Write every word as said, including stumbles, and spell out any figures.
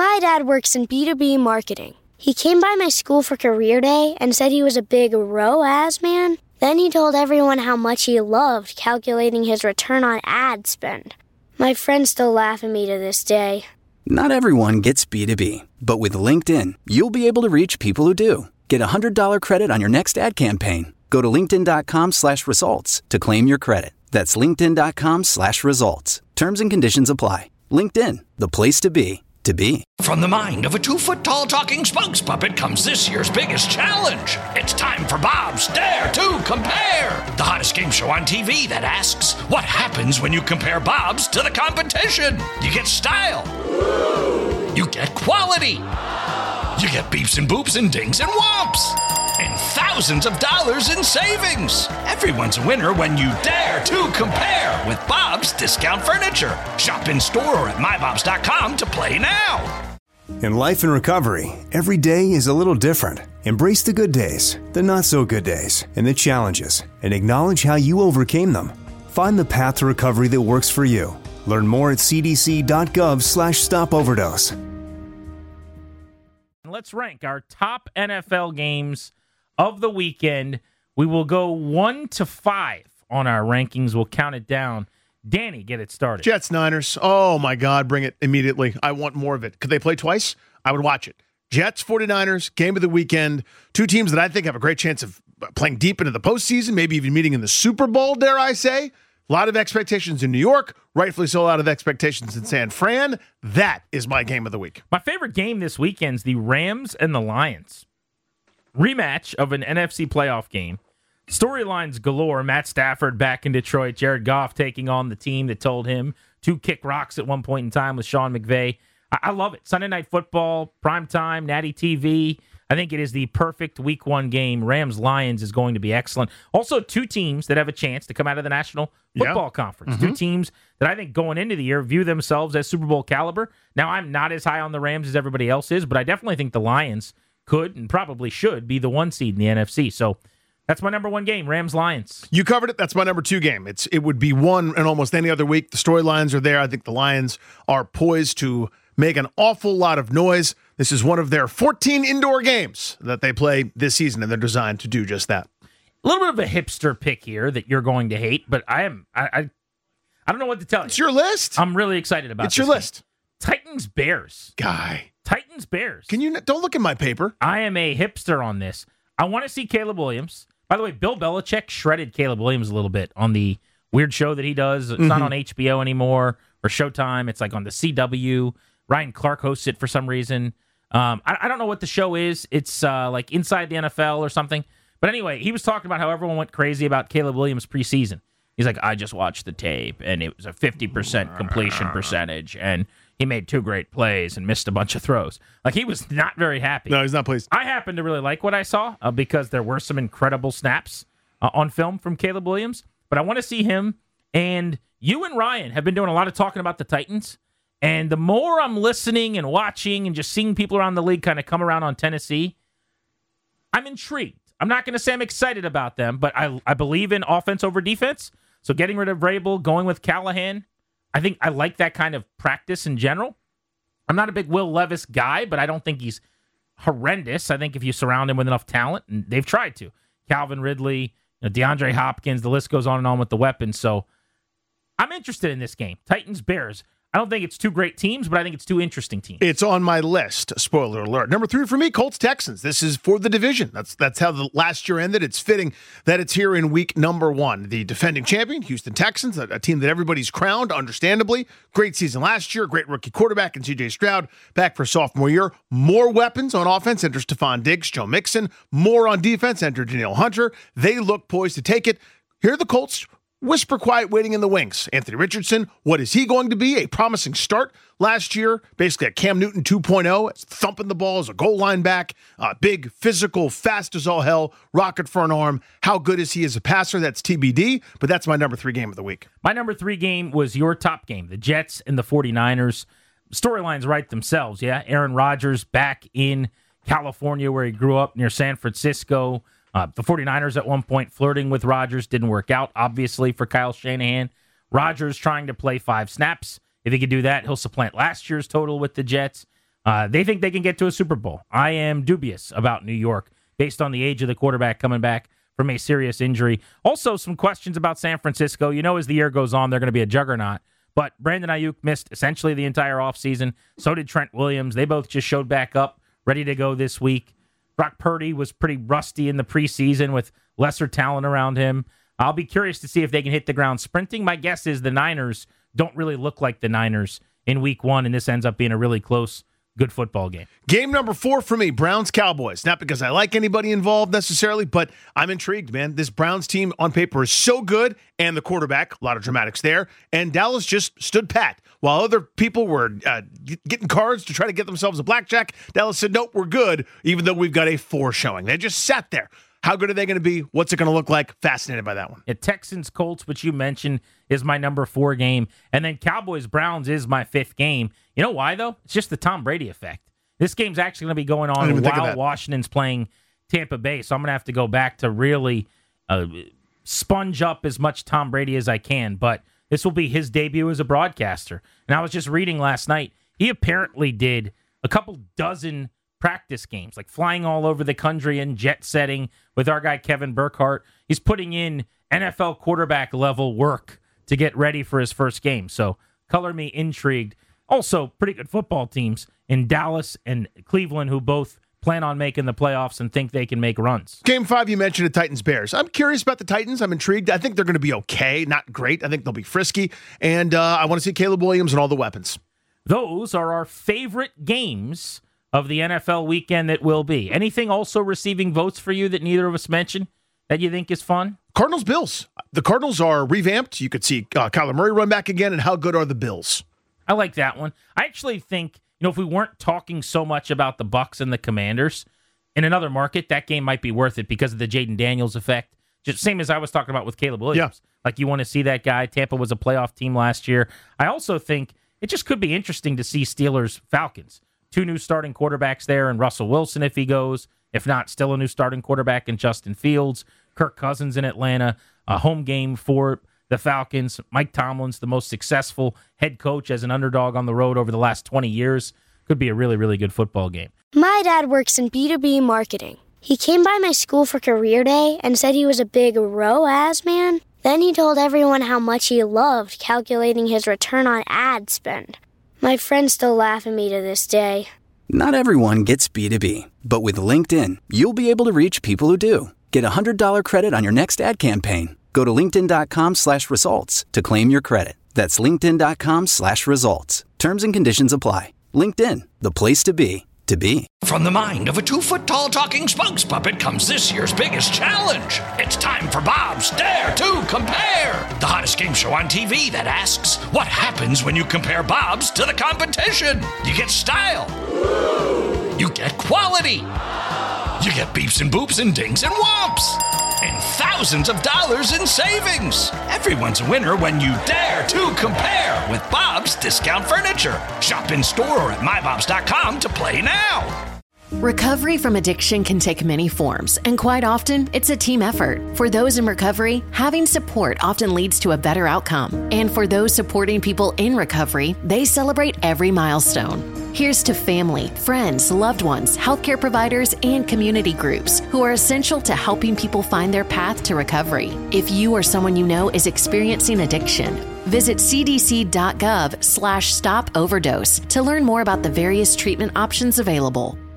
My dad works in B two B marketing. He came by my school for career day and said he was a big R O A S man. Then he told everyone how much he loved calculating his return on ad spend. My friends still laugh at me to this day. Not everyone gets B two B, but with LinkedIn, you'll be able to reach people who do. Get a one hundred dollars credit on your next ad campaign. Go to linkedin.com slash results to claim your credit. That's linkedin.com slash results. Terms and conditions apply. LinkedIn, the place to be, to be. From the mind of a two-foot-tall talking spokes puppet comes this year's biggest challenge. It's time for Bob's Dare to Compare, the hottest game show on T V that asks, what happens when you compare Bob's to the competition? You get style. You get quality. You get beeps and boops and dings and whomps. And thousands of dollars in savings. Everyone's a winner when you dare to compare with Bob's Discount Furniture. Shop in store or at my bobs dot com to play now. In life and recovery, every day is a little different. Embrace the good days, the not so good days, and the challenges, and acknowledge how you overcame them. Find the path to recovery that works for you. Learn more at cdc.gov slash stop overdose. Let's rank our top N F L games of the weekend. We will go one to five on our rankings. We'll count it down. Danny, get it started. Jets, Niners. Oh, my God. Bring it immediately. I want more of it. Could they play twice? I would watch it. Jets, 49ers, game of the weekend. Two teams that I think have a great chance of playing deep into the postseason, maybe even meeting in the Super Bowl, dare I say. A lot of expectations in New York, rightfully so, a lot of expectations in San Fran. That is my game of the week. My favorite game this weekend is the Rams and the Lions. Rematch of an N F C playoff game. Storylines galore. Matt Stafford back in Detroit. Jared Goff taking on the team that told him to kick rocks at one point in time with Sean McVay. I, I love it. Sunday Night Football, primetime, Natty T V. I think it is the perfect week one game. Rams-Lions is going to be excellent. Also, two teams that have a chance to come out of the National Football yeah. Conference. Mm-hmm. Two teams that I think going into the year view themselves as Super Bowl caliber. Now, I'm not as high on the Rams as everybody else is, but I definitely think the Lions could and probably should be the one seed in the N F C. So that's my number one game, Rams-Lions. You covered it. That's my number two game. It's It would be one in almost any other week. The storylines are there. I think the Lions are poised to make an awful lot of noise. This is one of their fourteen indoor games that they play this season, and they're designed to do just that. A little bit of a hipster pick here that you're going to hate, but I am I I, I don't know what to tell you. It's your list. I'm really excited about it's this. It's your list. Titans Bears. Guy. Titans Bears. Can you don't look at my paper? I am a hipster on this. I want to see Caleb Williams. By the way, Bill Belichick shredded Caleb Williams a little bit on the weird show that he does. It's mm-hmm. not on H B O anymore or Showtime. It's like on the C W. Ryan Clark hosts it for some reason. Um, I, I don't know what the show is. It's uh, like Inside the N F L or something. But anyway, he was talking about how everyone went crazy about Caleb Williams preseason. He's like, I just watched the tape, and it was a fifty percent completion percentage, and he made two great plays and missed a bunch of throws. Like, he was not very happy. No, he's not pleased. I happen to really like what I saw uh, because there were some incredible snaps uh, on film from Caleb Williams. But I want to see him. And you and Ryan have been doing a lot of talking about the Titans. And the more I'm listening and watching and just seeing people around the league kind of come around on Tennessee, I'm intrigued. I'm not going to say I'm excited about them, but I I believe in offense over defense. So getting rid of Vrabel, going with Callahan, I think I like that kind of practice in general. I'm not a big Will Levis guy, but I don't think he's horrendous. I think if you surround him with enough talent, and they've tried to. Calvin Ridley, you know, DeAndre Hopkins, the list goes on and on with the weapons. So I'm interested in this game. Titans, Bears. I don't think it's two great teams, but I think it's two interesting teams. It's on my list. Spoiler alert. Number three for me, Colts Texans. This is for the division. That's that's how the last year ended. It's fitting that it's here in week number one. The defending champion, Houston Texans, a, a team that everybody's crowned, understandably. Great season last year. Great rookie quarterback in C J Stroud. Back for sophomore year. More weapons on offense. Enter Stephon Diggs, Joe Mixon. More on defense. Enter Danielle Hunter. They look poised to take it. Here are the Colts. Whisper quiet waiting in the wings. Anthony Richardson, what is he going to be? A promising start last year. Basically a Cam Newton two point oh, thumping the ball as a goal line back. Uh, big, physical, fast as all hell, rocket for an arm. How good is he as a passer? That's T B D, but that's my number three game of the week. My number three game was your top game, the Jets and the 49ers. Storylines write themselves, yeah? Aaron Rodgers back in California where he grew up near San Francisco. Uh, the 49ers at one point flirting with Rodgers. Didn't work out, obviously, for Kyle Shanahan. Rodgers trying to play five snaps. If he can do that, he'll supplant last year's total with the Jets. Uh, they think they can get to a Super Bowl. I am dubious about New York based on the age of the quarterback coming back from a serious injury. Also, some questions about San Francisco. You know, as the year goes on, they're going to be a juggernaut. But Brandon Ayuk missed essentially the entire offseason. So did Trent Williams. They both just showed back up, ready to go this week. Brock Purdy was pretty rusty in the preseason with lesser talent around him. I'll be curious to see if they can hit the ground sprinting. My guess is the Niners don't really look like the Niners in week one, and this ends up being a really close, good football game. Game number four for me, Browns-Cowboys. Not because I like anybody involved necessarily, but I'm intrigued, man. This Browns team on paper is so good, and the quarterback, a lot of dramatics there, and Dallas just stood pat. While other people were uh, getting cards to try to get themselves a blackjack, Dallas said, nope, we're good, even though we've got a four showing. They just sat there. How good are they going to be? What's it going to look like? Fascinated by that one. Yeah, Texans-Colts, which you mentioned, is my number four game. And then Cowboys-Browns is my fifth game. You know why, though? It's just the Tom Brady effect. This game's actually going to be going on while Washington's playing Tampa Bay. So I'm going to have to go back to really uh, sponge up as much Tom Brady as I can. But this will be his debut as a broadcaster. And I was just reading last night, he apparently did a couple dozen practice games, like flying all over the country and jet setting with our guy Kevin Burkhardt. He's putting in N F L quarterback level work to get ready for his first game. So color me intrigued. Also, pretty good football teams in Dallas and Cleveland who both plan on making the playoffs and think they can make runs. Game five, you mentioned the Titans-Bears. I'm curious about the Titans. I'm intrigued. I think they're going to be okay, not great. I think they'll be frisky. And uh, I want to see Caleb Williams and all the weapons. Those are our favorite games of the N F L weekend that will be. Anything also receiving votes for you that neither of us mentioned that you think is fun? Cardinals, Bills. The Cardinals are revamped. You could see uh, Kyler Murray run back again, and how good are the Bills? I like that one. I actually think, you know, if we weren't talking so much about the Bucs and the Commanders, in another market, that game might be worth it because of the Jaden Daniels effect. Just same as I was talking about with Caleb Williams. Yeah. Like, you want to see that guy. Tampa was a playoff team last year. I also think it just could be interesting to see Steelers-Falcons. Two new starting quarterbacks there, and Russell Wilson if he goes. If not, still a new starting quarterback in Justin Fields. Kirk Cousins in Atlanta. A home game for the Falcons. Mike Tomlin's the most successful head coach as an underdog on the road over the last twenty years. Could be a really, really good football game. My dad works in B two B marketing. He came by my school for career day and said he was a big R O A S man. Then he told everyone how much he loved calculating his return on ad spend. My friends still laugh at me to this day. Not everyone gets B two B, but with LinkedIn, you'll be able to reach people who do. Get a one hundred dollars credit on your next ad campaign. Go to linkedin.com slash results to claim your credit. That's linkedin.com slash results. Terms and conditions apply. LinkedIn, the place to be, to be. From the mind of a two-foot-tall talking spokes puppet comes this year's biggest challenge. It's time for Bob's Dare to Compare, the hottest game show on T V that asks, what happens when you compare Bob's to the competition? You get style. You get quality. You get beeps and boops and dings and whomps. And thousands of dollars in savings. Everyone's a winner when you dare to compare with Bob's Discount Furniture. Shop in store or at my bobs dot com to play now. Recovery from addiction can take many forms, and quite often, it's a team effort. For those in recovery, having support often leads to a better outcome. And for those supporting people in recovery, they celebrate every milestone. Here's to family, friends, loved ones, healthcare providers, and community groups who are essential to helping people find their path to recovery. If you or someone you know is experiencing addiction, visit cdc.gov slash stop overdose to learn more about the various treatment options available.